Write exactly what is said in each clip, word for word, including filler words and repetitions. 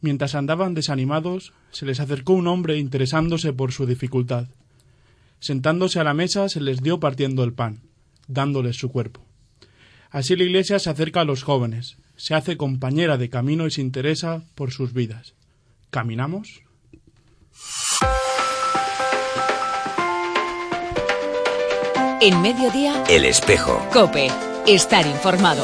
Mientras andaban desanimados, se les acercó un hombre interesándose por su dificultad. Sentándose a la mesa se les dio partiendo el pan, dándoles su cuerpo. Así la Iglesia se acerca a los jóvenes, se hace compañera de camino y se interesa por sus vidas. ¿Caminamos? En Mediodía, El Espejo. COPE. Estar informado.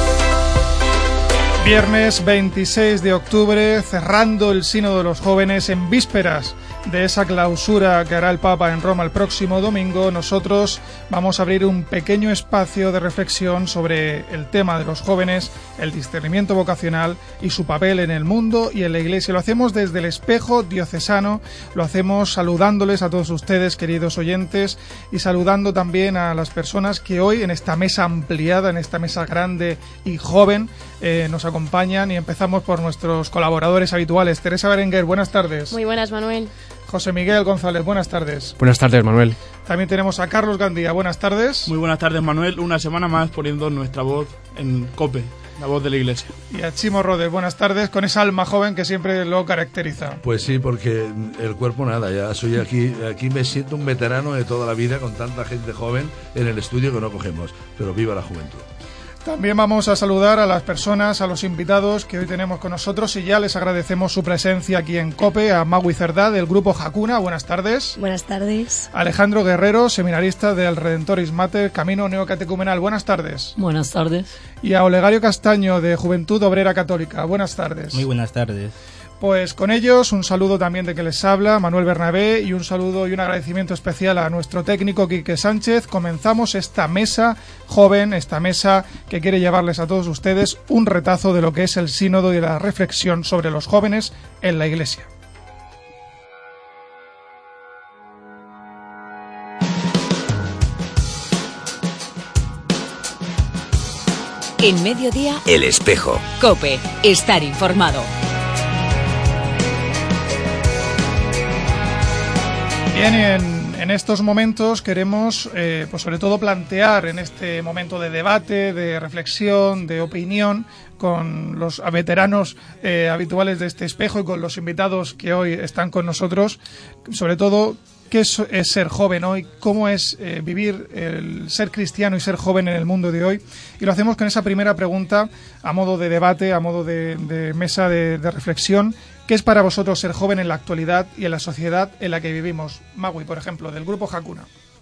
Viernes veintiséis de octubre, cerrando el Sínodo de los Jóvenes en vísperas de esa clausura que hará el Papa en Roma el próximo domingo, nosotros vamos a abrir un pequeño espacio de reflexión sobre el tema de los jóvenes, el discernimiento vocacional y su papel en el mundo y en la Iglesia. Lo hacemos desde el Espejo Diocesano, lo hacemos saludándoles a todos ustedes, queridos oyentes, y saludando también a las personas que hoy en esta mesa ampliada, en esta mesa grande y joven, eh, nos acompañan, y empezamos por nuestros colaboradores habituales. Teresa Berenguer, buenas tardes. Muy buenas, Manuel. José Miguel González, buenas tardes. Buenas tardes, Manuel. También tenemos a Carlos Gandía, buenas tardes. Muy buenas tardes, Manuel. Una semana más poniendo nuestra voz en COPE, la voz de la Iglesia. Y a Chimo Rodes, buenas tardes, con esa alma joven que siempre lo caracteriza. Pues sí, porque el cuerpo nada, ya soy aquí, aquí me siento un veterano de toda la vida con tanta gente joven en el estudio que no cogemos, pero viva la juventud. También vamos a saludar a las personas, a los invitados que hoy tenemos con nosotros, y ya les agradecemos su presencia aquí en COPE. A Magui Cerdá, del grupo Hakuna, buenas tardes. Buenas tardes. Alejandro Guerrero, seminarista del Redentoris Mater, Camino Neocatecumenal, buenas tardes. Buenas tardes. Y a Olegario Castaño, de Juventud Obrera Católica, buenas tardes. Muy buenas tardes. Pues con ellos, un saludo también de que les habla, Manuel Bernabé, y un saludo y un agradecimiento especial a nuestro técnico Quique Sánchez. Comenzamos esta mesa joven, esta mesa que quiere llevarles a todos ustedes un retazo de lo que es el sínodo y la reflexión sobre los jóvenes en la Iglesia. En Mediodía, El Espejo. COPE. Estar informado. Bien, en, en estos momentos queremos, eh, pues sobre todo plantear en este momento de debate, de reflexión, de opinión, con los veteranos eh, habituales de este espejo y con los invitados que hoy están con nosotros, sobre todo qué es, es ser joven hoy, cómo es eh, vivir el ser cristiano y ser joven en el mundo de hoy. Y lo hacemos con esa primera pregunta a modo de debate, a modo de, de mesa de, de reflexión. ¿Qué es para vosotros ser joven en la actualidad y en la sociedad en la que vivimos? Magui, por ejemplo, del grupo Hakuna.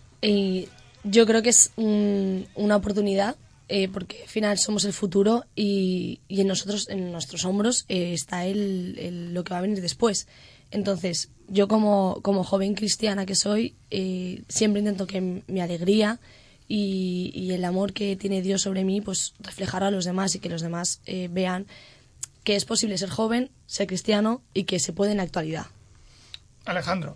Eh, yo creo que es un, una oportunidad, eh, porque al final somos el futuro y, y en nosotros, en nuestros hombros, eh, está el, el, lo que va a venir después. Entonces, yo como, como joven cristiana que soy, eh, siempre intento que mi alegría y, y el amor que tiene Dios sobre mí, pues reflejar a los demás y que los demás eh, vean que es posible ser joven, ser cristiano y que se puede en la actualidad. Alejandro.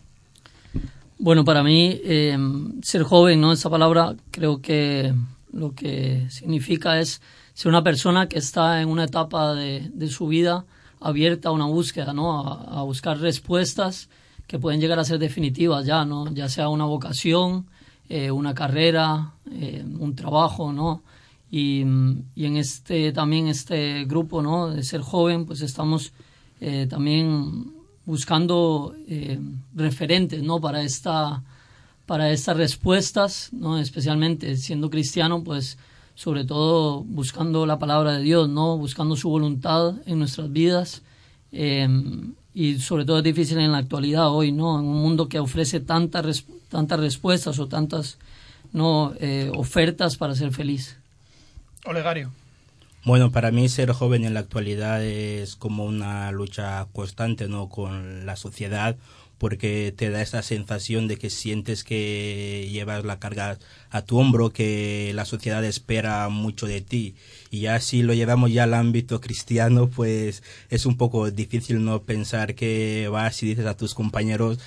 Bueno, para mí, eh, ser joven, ¿no? Esa palabra creo que lo que significa es ser una persona que está en una etapa de, de su vida abierta a una búsqueda, ¿no? A, a buscar respuestas que pueden llegar a ser definitivas ya, ¿no? Ya sea una vocación, eh, una carrera, eh, un trabajo, ¿no? Y, y en este también este grupo, ¿no? De ser joven, pues estamos eh, también buscando eh, referentes, ¿no? Para esta para estas respuestas, ¿no? Especialmente siendo cristiano, pues sobre todo buscando la palabra de Dios, ¿no? Buscando su voluntad en nuestras vidas, eh, y sobre todo es difícil en la actualidad hoy, ¿no? En un mundo que ofrece tantas res, tantas respuestas o tantas, ¿no? eh, ofertas para ser feliz. Olegario. Bueno, para mí ser joven en la actualidad es como una lucha constante, ¿no? Con la sociedad, porque te da esa sensación de que sientes que llevas la carga a tu hombro, que la sociedad espera mucho de ti. Y ya si lo llevamos ya al ámbito cristiano, pues es un poco difícil no pensar que vas y dices a tus compañeros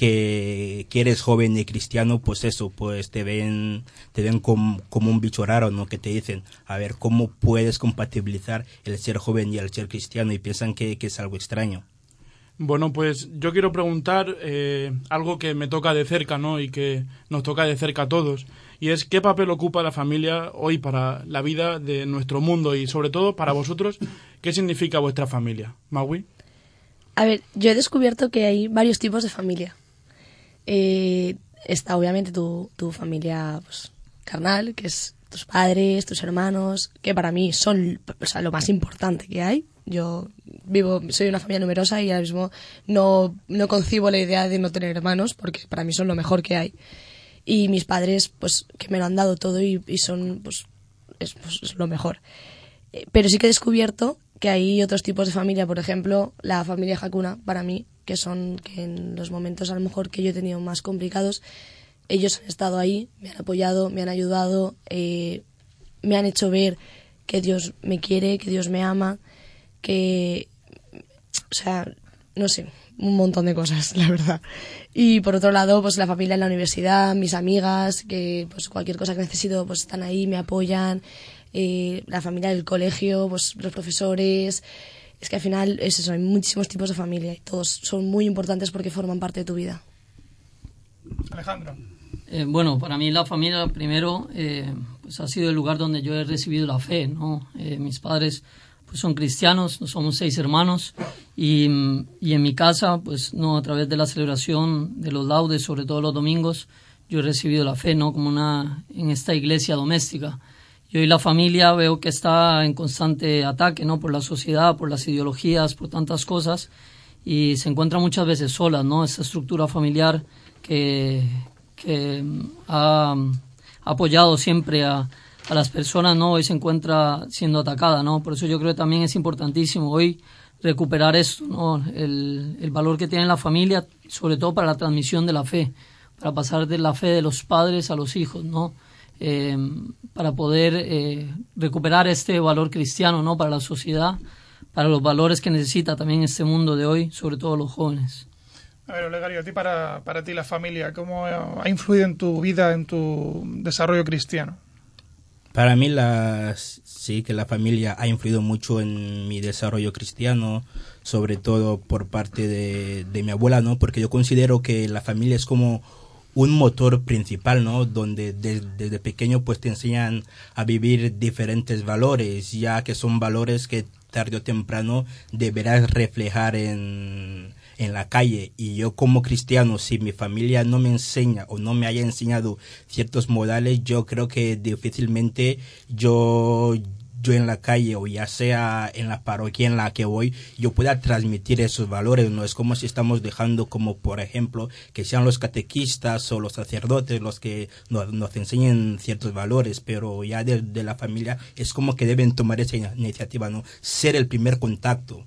que, que eres joven y cristiano, pues eso, pues te ven te ven como, como un bicho raro, ¿no? Que te dicen, a ver, ¿cómo puedes compatibilizar el ser joven y el ser cristiano? Y piensan que, que es algo extraño. Bueno, pues yo quiero preguntar eh, algo que me toca de cerca, ¿no? Y que nos toca de cerca a todos. Y es, ¿qué papel ocupa la familia hoy para la vida de nuestro mundo? Y sobre todo, para vosotros, ¿qué significa vuestra familia? Magui. A ver, yo he descubierto que hay varios tipos de familia. Eh, está obviamente tu, tu familia pues, carnal, que es tus padres, tus hermanos, que para mí son, o sea, lo más importante que hay. Yo vivo, soy una familia numerosa y ahora mismo no, no concibo la idea de no tener hermanos, porque para mí son lo mejor que hay. Y mis padres, pues, que me lo han dado todo y, y son, pues es, pues, es lo mejor. Eh, pero sí que he descubierto que hay otros tipos de familia, por ejemplo, la familia Hakuna, para mí, que son que en los momentos a lo mejor que yo he tenido más complicados, ellos han estado ahí, me han apoyado, me han ayudado, eh, me han hecho ver que Dios me quiere, que Dios me ama, que, o sea, no sé, un montón de cosas, la verdad. Y por otro lado, pues la familia en la universidad, mis amigas, que pues cualquier cosa que necesito, pues están ahí, me apoyan, eh, la familia del colegio, pues los profesores. Es que al final es eso, hay muchísimos tipos de familia y todos son muy importantes porque forman parte de tu vida. Alejandro. Eh, bueno, para mí la familia primero eh, pues ha sido el lugar donde yo he recibido la fe, ¿no? Eh, mis padres pues son cristianos, somos seis hermanos y, y en mi casa, pues no, a través de la celebración de los laudes, sobre todo los domingos, yo he recibido la fe, ¿no? Como una en esta iglesia doméstica. Y hoy la familia veo que está en constante ataque, ¿no? Por la sociedad, por las ideologías, por tantas cosas y se encuentra muchas veces sola, ¿no? Esta estructura familiar que, que ha apoyado siempre a, a las personas, ¿no? Hoy se encuentra siendo atacada, ¿no? Por eso yo creo que también es importantísimo hoy recuperar esto, ¿no? El, el valor que tiene la familia, sobre todo para la transmisión de la fe, para pasar de la fe de los padres a los hijos, ¿no? Eh, para poder eh, recuperar este valor cristiano, ¿no? Para la sociedad, para los valores que necesita también este mundo de hoy, sobre todo los jóvenes. A ver, Olegario, a ti para, para ti la familia, ¿cómo ha influido en tu vida, en tu desarrollo cristiano? Para mí la, sí que la familia ha influido mucho en mi desarrollo cristiano, sobre todo por parte de, de mi abuela, ¿no? Porque yo considero que la familia es como un motor principal, ¿no? Donde de, desde pequeño pues te enseñan a vivir diferentes valores, ya que son valores que tarde o temprano deberás reflejar en, en la calle. Y yo como cristiano, si mi familia no me enseña o no me haya enseñado ciertos modales, yo creo que difícilmente yo... yo en la calle o ya sea en la parroquia en la que voy, yo pueda transmitir esos valores. No es como si estamos dejando como, por ejemplo, que sean los catequistas o los sacerdotes los que nos, nos enseñen ciertos valores, pero ya de, de la familia es como que deben tomar esa iniciativa, ¿no? Ser el primer contacto.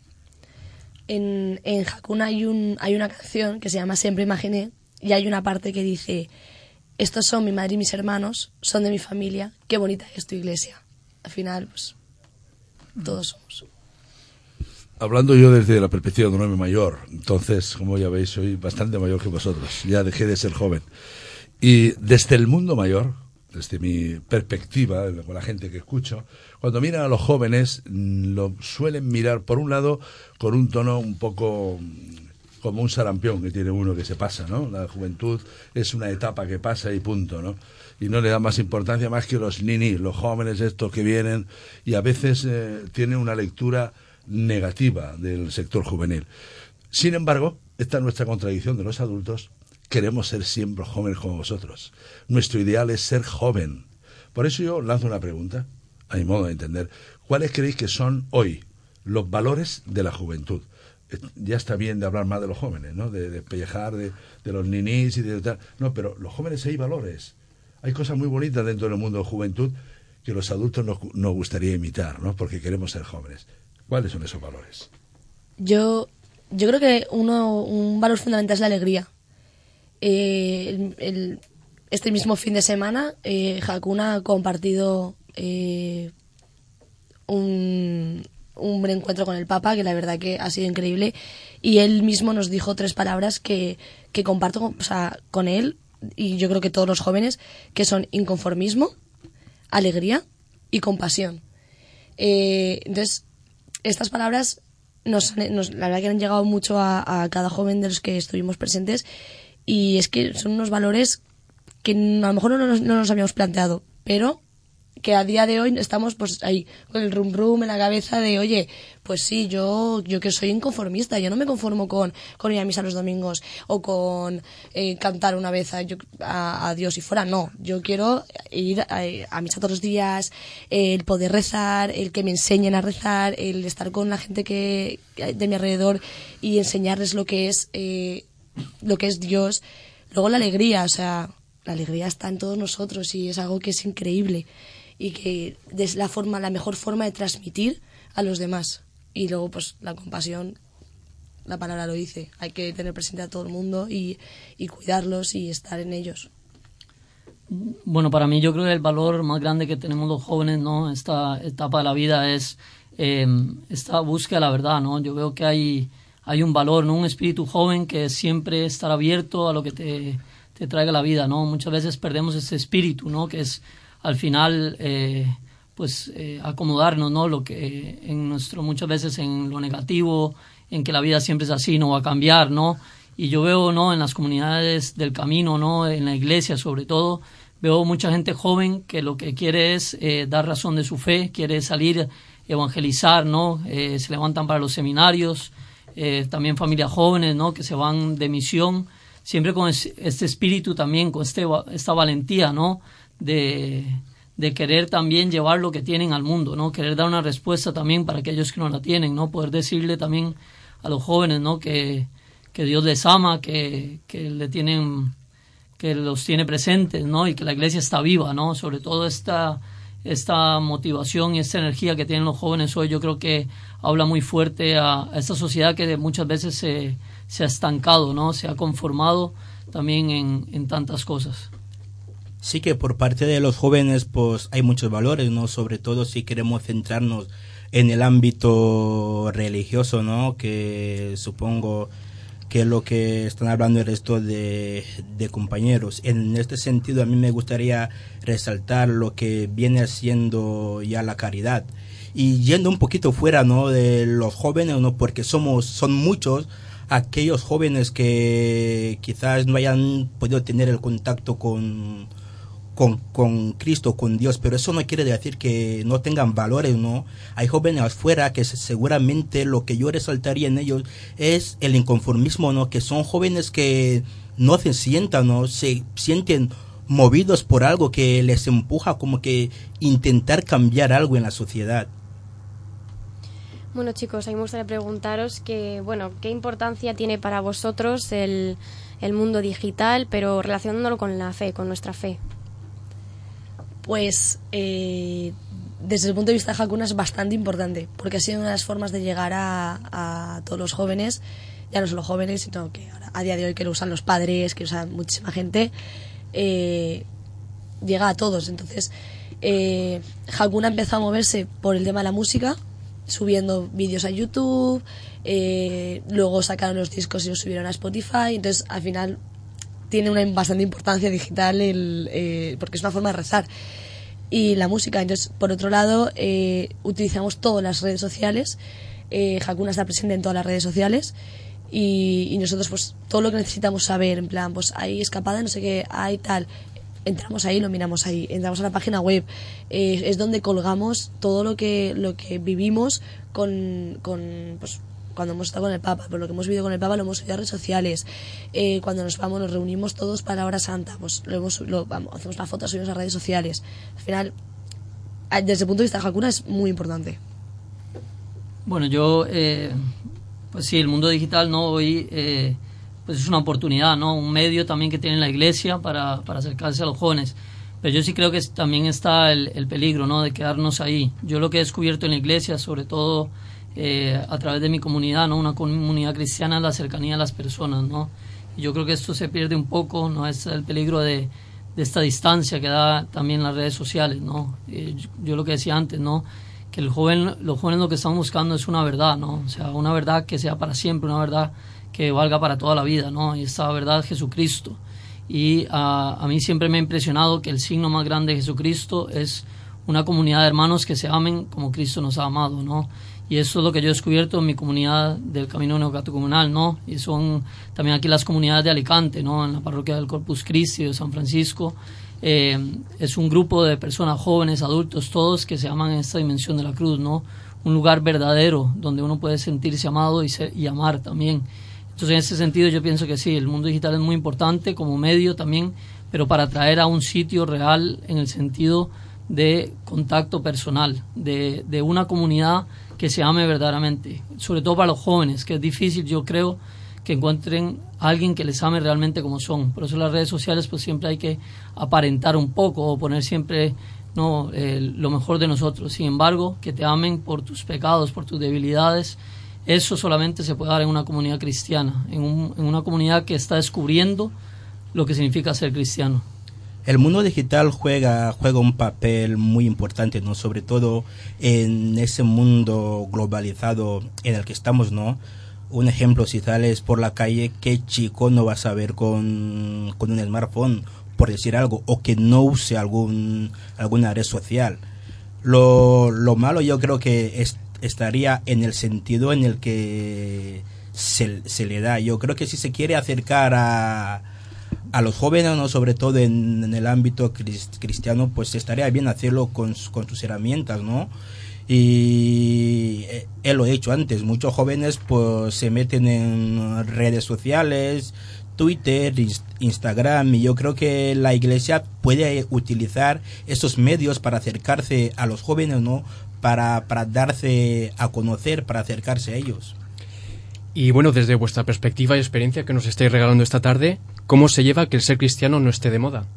En, en Hakuna hay, un, hay una canción que se llama Siempre Imaginé y hay una parte que dice: estos son mi madre y mis hermanos, son de mi familia, qué bonita es tu iglesia. Al final, pues, todos somos. Hablando yo desde la perspectiva de un hombre mayor, entonces, como ya veis, soy bastante mayor que vosotros, ya dejé de ser joven. Y desde el mundo mayor, desde mi perspectiva, con la gente que escucho, cuando miran a los jóvenes, lo suelen mirar, por un lado, con un tono un poco como un sarampión que tiene uno que se pasa, ¿no? La juventud es una etapa que pasa y punto, ¿no? Y no le da más importancia más que los ninis, los jóvenes estos que vienen, y a veces eh, tienen una lectura negativa del sector juvenil. Sin embargo, esta es nuestra contradicción de los adultos, queremos ser siempre jóvenes como vosotros. Nuestro ideal es ser joven. Por eso yo lanzo una pregunta, a mi modo de entender. ¿Cuáles creéis que son hoy los valores de la juventud? Ya está bien de hablar más de los jóvenes, ¿no? De despellejar de, de los ninis y de tal. No, pero los jóvenes hay valores. Hay cosas muy bonitas dentro del mundo de la juventud que los adultos nos, nos gustaría imitar, ¿no? Porque queremos ser jóvenes. ¿Cuáles son esos valores? Yo, yo creo que uno, un valor fundamental es la alegría. Eh, el, el, este mismo fin de semana, eh, Hakuna ha compartido eh, un, un encuentro con el Papa, que la verdad que ha sido increíble, y él mismo nos dijo tres palabras que, que comparto, o sea, con él, y yo creo que todos los jóvenes, que son inconformismo, alegría y compasión. Eh, entonces, estas palabras nos, nos, la verdad que han llegado mucho a, a cada joven de los que estuvimos presentes, y es que son unos valores que a lo mejor no nos, no nos habíamos planteado, pero que a día de hoy estamos pues ahí con el rum rum en la cabeza de, oye, pues sí, yo yo que soy inconformista, yo no me conformo con, con ir a misa los domingos o con eh, cantar una vez a, yo, a, a Dios y fuera, no, yo quiero ir a, a misa todos los días, el poder rezar, el que me enseñen a rezar, el estar con la gente que de mi alrededor y enseñarles lo que es eh, lo que es Dios. Luego la alegría, o sea, la alegría está en todos nosotros y es algo que es increíble y que es la forma, la mejor forma de transmitir a los demás. Y luego, pues, la compasión, la palabra lo dice, hay que tener presente a todo el mundo y, y cuidarlos y estar en ellos. Bueno, para mí yo creo que el valor más grande que tenemos los jóvenes, ¿no?, esta etapa de la vida es eh, esta búsqueda de la verdad, ¿no? Yo veo que hay, hay un valor, ¿no?, un espíritu joven que siempre estar abierto a lo que te, te traiga la vida, ¿no? Muchas veces perdemos ese espíritu, ¿no?, que es al final, eh, pues, eh, acomodarnos, ¿no? Lo que en nuestro, muchas veces en lo negativo, en que la vida siempre es así, no va a cambiar, ¿no? Y yo veo, ¿no?, en las comunidades del camino, ¿no?, en la iglesia sobre todo, veo mucha gente joven que lo que quiere es eh, dar razón de su fe, quiere salir, evangelizar, ¿no? Eh, se levantan para los seminarios, eh, también familias jóvenes, ¿no?, que se van de misión, siempre con este espíritu también, con este, esta valentía, ¿no?, de, de querer también llevar lo que tienen al mundo, ¿no? Querer dar una respuesta también para aquellos que no la tienen, ¿no? Poder decirle también a los jóvenes, ¿no?, que, que Dios les ama, que, que le tienen, que los tiene presentes, ¿no? Y que la iglesia está viva, ¿no? Sobre todo esta, esta motivación y esta energía que tienen los jóvenes hoy, yo creo que habla muy fuerte a, a esta sociedad que muchas veces se, se ha estancado, ¿no? Se ha conformado también en, en tantas cosas. Sí que por parte de los jóvenes pues hay muchos valores, ¿no? Sobre todo si queremos centrarnos en el ámbito religioso, ¿no? Que supongo que es lo que están hablando el resto de, de compañeros. En este sentido a mí me gustaría resaltar lo que viene siendo ya la caridad. Y yendo un poquito fuera, ¿no?, de los jóvenes, ¿no?, porque somos son muchos aquellos jóvenes que quizás no hayan podido tener el contacto con Con, con Cristo, con Dios, pero eso no quiere decir que no tengan valores, ¿no? Hay jóvenes afuera que seguramente lo que yo resaltaría en ellos es el inconformismo, ¿no? Que son jóvenes que no se sientan, ¿no? Se sienten movidos por algo que les empuja como que intentar cambiar algo en la sociedad. Bueno, chicos, a mí me gustaría preguntaros que, bueno, ¿qué importancia tiene para vosotros el, el mundo digital, pero relacionándolo con la fe, con nuestra fe? Pues eh, desde el punto de vista de Hakuna es bastante importante, porque ha sido una de las formas de llegar a, a todos los jóvenes, ya no solo jóvenes, sino que ahora, a día de hoy que lo usan los padres, que lo usan muchísima gente, eh, llega a todos. Entonces, eh, Hakuna empezó a moverse por el tema de la música, subiendo vídeos a YouTube, eh, luego sacaron los discos y los subieron a Spotify, entonces al final tiene una bastante importancia digital el, eh, porque es una forma de rezar y la música. Entonces, por otro lado, eh, utilizamos todas las redes sociales. eh, Hakuna está presente en todas las redes sociales y, y nosotros pues todo lo que necesitamos saber, en plan, pues hay escapada, no sé qué, hay tal, entramos ahí, lo miramos ahí, entramos a la página web, eh, es donde colgamos todo lo que lo que vivimos con, con pues cuando hemos estado con el Papa, por lo que hemos vivido con el Papa lo hemos subido a redes sociales, eh, cuando nos vamos, nos reunimos todos para la hora santa, pues lo hemos, lo, vamos, hacemos una foto, subimos a redes sociales. Al final, desde el punto de vista de Hakuna es muy importante. Bueno, yo, eh, pues sí, el mundo digital, ¿no?, hoy eh, pues es una oportunidad, ¿no?, un medio también que tiene la iglesia para, para acercarse a los jóvenes. Pero yo sí creo que también está el, el peligro, ¿no?, de quedarnos ahí. Yo lo que he descubierto en la iglesia, sobre todo Eh, a través de mi comunidad, ¿no?, una comunidad cristiana, la cercanía a las personas, ¿no? Y yo creo que esto se pierde un poco, ¿no? Es el peligro de, de esta distancia que da también las redes sociales, ¿no? Eh, yo, yo lo que decía antes, ¿no?, que el joven, los jóvenes lo que están buscando es una verdad, ¿no? O sea, una verdad que sea para siempre, una verdad que valga para toda la vida, ¿no? Y esta verdad es Jesucristo. Y a, a mí siempre me ha impresionado que el signo más grande de Jesucristo es una comunidad de hermanos que se amen como Cristo nos ha amado, ¿no? Y eso es lo que yo he descubierto en mi comunidad del Camino Neocatecumenal, ¿no? Y son también aquí las comunidades de Alicante, ¿no?, en la parroquia del Corpus Christi de San Francisco. eh, es un grupo de personas jóvenes, adultos, todos que se aman en esta dimensión de la cruz, ¿no? Un lugar verdadero donde uno puede sentirse amado y, ser, y amar también. Entonces, en ese sentido, yo pienso que sí, el mundo digital es muy importante como medio también, pero para traer a un sitio real en el sentido de contacto personal, de, de una comunidad que se ame verdaderamente, sobre todo para los jóvenes, que es difícil, yo creo, que encuentren a alguien que les ame realmente como son. Por eso en las redes sociales pues siempre hay que aparentar un poco o poner siempre no eh, lo mejor de nosotros. Sin embargo, que te amen por tus pecados, por tus debilidades, eso solamente se puede dar en una comunidad cristiana, en, un, en una comunidad que está descubriendo lo que significa ser cristiano. El mundo digital juega juega un papel muy importante, ¿no? Sobre todo en ese mundo globalizado en el que estamos, ¿no? Un ejemplo, si sales por la calle, ¿qué chico no vas a ver con, con un smartphone, por decir algo, o que no use algún alguna red social? Lo, lo malo yo creo que es, estaría en el sentido en el que se, se le da. Yo creo que si se quiere acercar a, a los jóvenes, ¿no? Sobre todo en, en el ámbito cristiano, pues estaría bien hacerlo con, con sus herramientas, ¿no? Y él lo ha hecho antes. Muchos jóvenes pues se meten en redes sociales, Twitter, Instagram, y yo creo que la iglesia puede utilizar esos medios para acercarse a los jóvenes, ¿no? Para, para darse a conocer, para acercarse a ellos. Y bueno, desde vuestra perspectiva y experiencia que nos estáis regalando esta tarde, ¿cómo se lleva que el ser cristiano no esté de moda?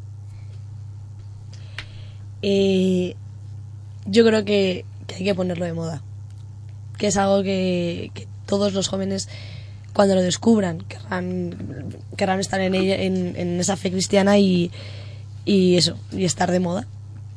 Eh, yo creo que, que hay que ponerlo de moda, que es algo que, que todos los jóvenes, cuando lo descubran, querrán, querrán estar en, ella, en, en esa fe cristiana y, y eso, y estar de moda.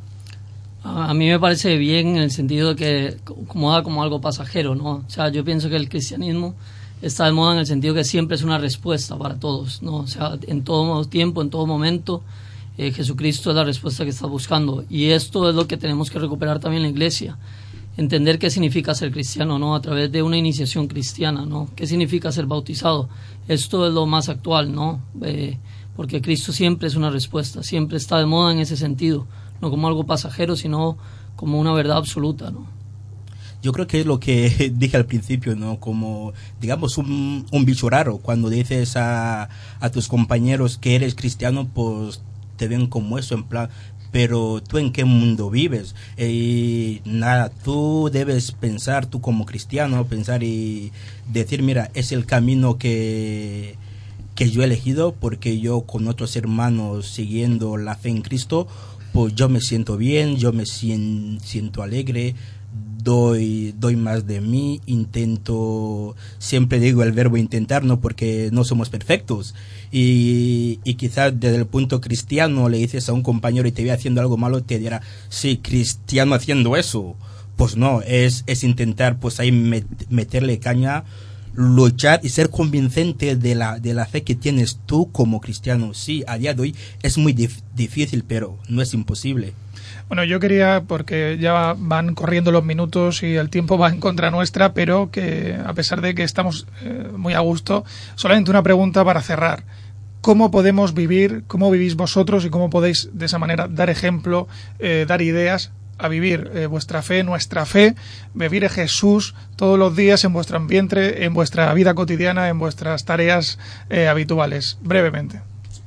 A mí me parece bien en el sentido de que moda como algo pasajero, ¿no? O sea, yo pienso que el cristianismo está de moda en el sentido que siempre es una respuesta para todos, ¿no? O sea, en todo tiempo, en todo momento, eh, Jesucristo es la respuesta que está buscando. Y esto es lo que tenemos que recuperar también en la iglesia. Entender qué significa ser cristiano, ¿no? A través de una iniciación cristiana, ¿no? ¿Qué significa ser bautizado? Esto es lo más actual, ¿no? Eh, porque Cristo siempre es una respuesta, siempre está de moda en ese sentido. No como algo pasajero, sino como una verdad absoluta, ¿no? Yo creo que es lo que dije al principio, ¿no? Como, digamos, un, un bicho raro. Cuando dices a, a tus compañeros que eres cristiano, pues te ven como eso, en plan, pero ¿tú en qué mundo vives? Y nada, tú debes pensar, tú como cristiano, pensar y decir, mira, es el camino que, que yo he elegido, porque yo con otros hermanos siguiendo la fe en Cristo, pues yo me siento bien, yo me sien, siento alegre, doy doy más de mí, intento, siempre digo el verbo intentar, no, porque no somos perfectos, y, y quizás desde el punto cristiano le dices a un compañero y te ve haciendo algo malo, te dirá, sí, cristiano haciendo eso. Pues no, es, es intentar pues ahí met, meterle caña, luchar y ser convincente de la de la fe que tienes tú como cristiano. Sí, a día de hoy es muy dif, difícil, pero no es imposible. Bueno, yo quería, porque ya van corriendo los minutos y el tiempo va en contra nuestra, pero que a pesar de que estamos eh, muy a gusto, solamente una pregunta para cerrar. ¿Cómo podemos vivir, cómo vivís vosotros y cómo podéis de esa manera dar ejemplo, eh, dar ideas a vivir eh, vuestra fe, nuestra fe, vivir a Jesús todos los días en vuestro ambiente, en vuestra vida cotidiana, en vuestras tareas eh, habituales? Brevemente.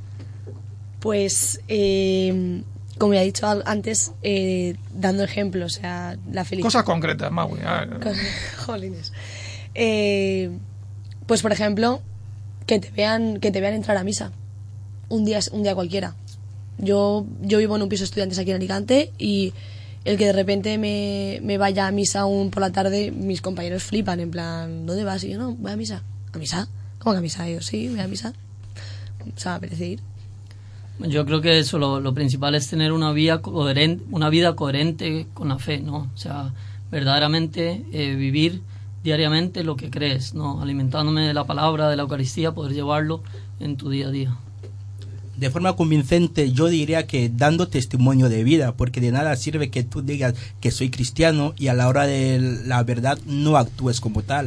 Pues, eh, como ya he dicho antes, eh, dando ejemplos, o sea, la felicidad. Cosas concretas, Maui. Jolines. Eh, pues, por ejemplo, que te vean, que te vean entrar a misa un día, un día cualquiera. Yo, yo vivo en un piso de estudiantes aquí en Alicante y el que de repente me, me vaya a misa aún por la tarde, mis compañeros flipan, en plan, ¿dónde vas? Y yo, no, voy a misa. ¿A misa? ¿Cómo que a misa? Y yo, sí, voy a misa. O sea, me apetece ir. Yo creo que eso, lo, lo principal es tener una vida coherente, una vida coherente con la fe, ¿no? O sea, verdaderamente eh, vivir diariamente lo que crees, ¿no? Alimentándome de la palabra, de la Eucaristía, poder llevarlo en tu día a día. De forma convincente, yo diría que dando testimonio de vida, porque de nada sirve que tú digas que soy cristiano y a la hora de la verdad no actúes como tal.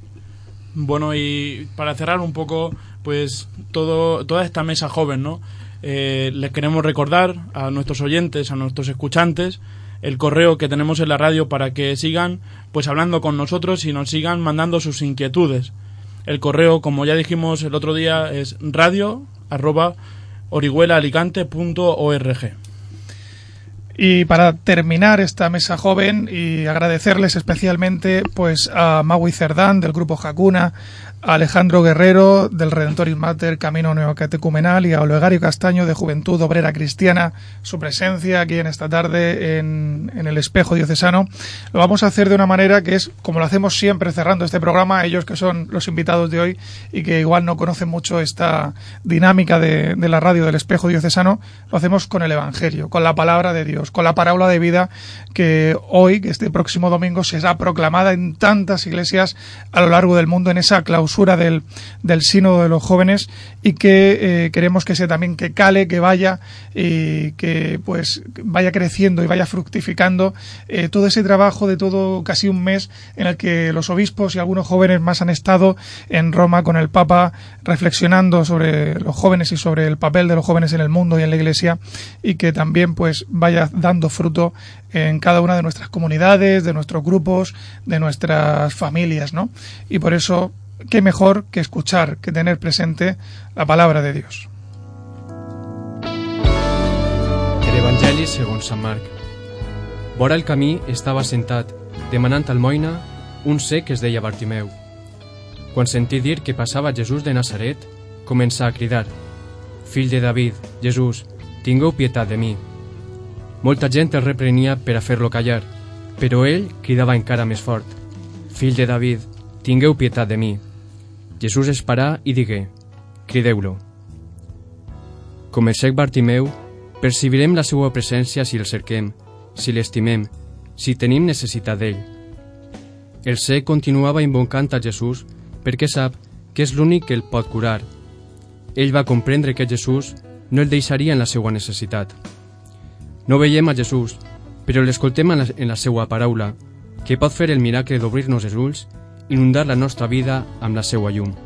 Bueno, y para cerrar un poco, pues todo toda esta mesa joven, ¿no? Eh, les queremos recordar a nuestros oyentes, a nuestros escuchantes, el correo que tenemos en la radio para que sigan pues hablando con nosotros y nos sigan mandando sus inquietudes. El correo, como ya dijimos el otro día, es radio arroba orihuelaalicante punto org. Y para terminar esta mesa joven y agradecerles especialmente pues a Maui Cerdán del grupo Hakuna, a Alejandro Guerrero del Redentoris Mater Camino Neocatecumenal y a Olegario Castaño de Juventud Obrera Cristiana su presencia aquí en esta tarde en, en el Espejo Diocesano. Lo vamos a hacer de una manera que es como lo hacemos siempre cerrando este programa, ellos que son los invitados de hoy y que igual no conocen mucho esta dinámica de, de la radio del Espejo Diocesano, lo hacemos con el Evangelio, con la palabra de Dios, con la parábola de vida que hoy, que este próximo domingo, será proclamada en tantas iglesias a lo largo del mundo en esa clausura del, del sínodo de los jóvenes y que eh, queremos que sea también que cale, que vaya y que pues vaya creciendo y vaya fructificando eh, todo ese trabajo de todo casi un mes en el que los obispos y algunos jóvenes más han estado en Roma con el Papa reflexionando sobre los jóvenes y sobre el papel de los jóvenes en el mundo y en la Iglesia y que también pues vaya dando fruto en cada una de nuestras comunidades, de nuestros grupos, de nuestras familias, ¿no? Y por eso, qué mejor que escuchar, que tener presente la palabra de Dios. El Evangeli segons Sant Marc. Vora el camí estava sentat, demanant almoina, un cec que es deia Bartimeu. Quan sentí dir que passava Jesús de Nazaret, començà a cridar: «Fill de David, Jesús, tingueu pietat de mi». Molta gent el reprenia per a fer-lo callar, però ell cridava encara més fort: «Fill de David, tingueu pietat de mi». Jesús es parà i digué: «Crideu-lo». Com el cec Bartimeu, percibirem la seva presència si el cerquem, si l'estimem, si tenim necessitat d'ell. El cec continuava invocant a Jesús perquè sap que és l'únic que el pot curar. Ell va comprendre que Jesús no el deixaria en la seva necessitat. No veiem a Jesús, però l'escoltem en, en la seva paraula, que pot fer el miracle d'obrir-nos els ulls, inundar la nostra vida amb la seva llum.